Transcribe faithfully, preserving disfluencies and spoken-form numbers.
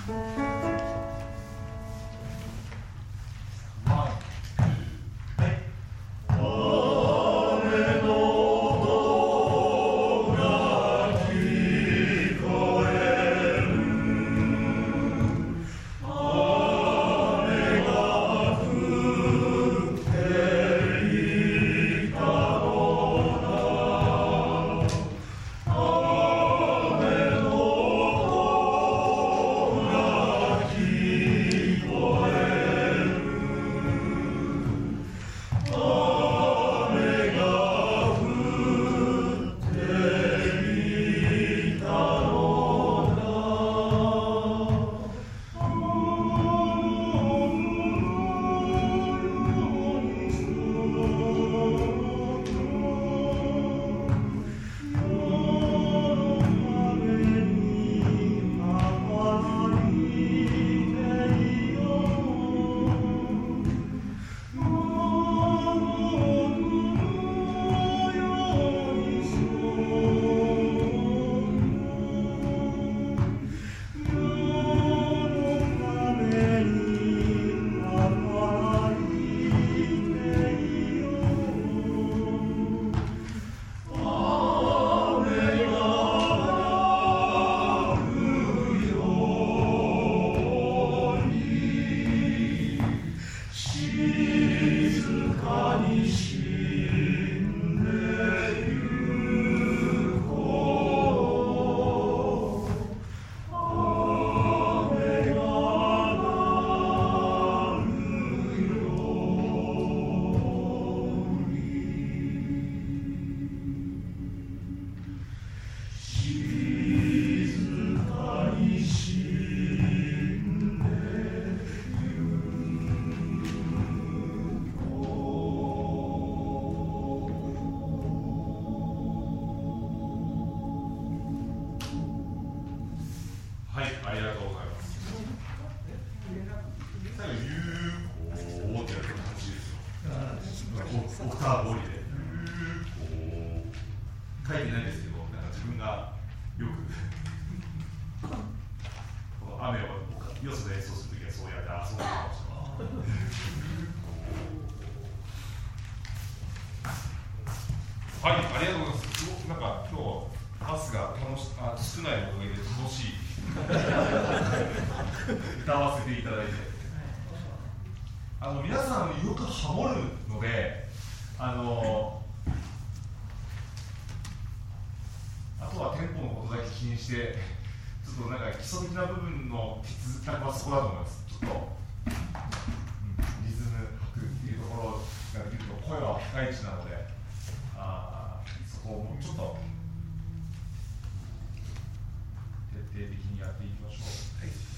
はい、ありがとうございます。なんか今日パスが楽しあ少ないおかげで楽しい歌わせていただいて、あの皆さんよくハモるので、あのあとはテンポのことだけ気にして、ちょっとなんか基礎的な部分の鉄なんかそこだと思います。ちょっと、うん、リズム拍っていうところができると声は高い位置なので。あそこをもうちょっと徹底的にやっていきましょう。はい。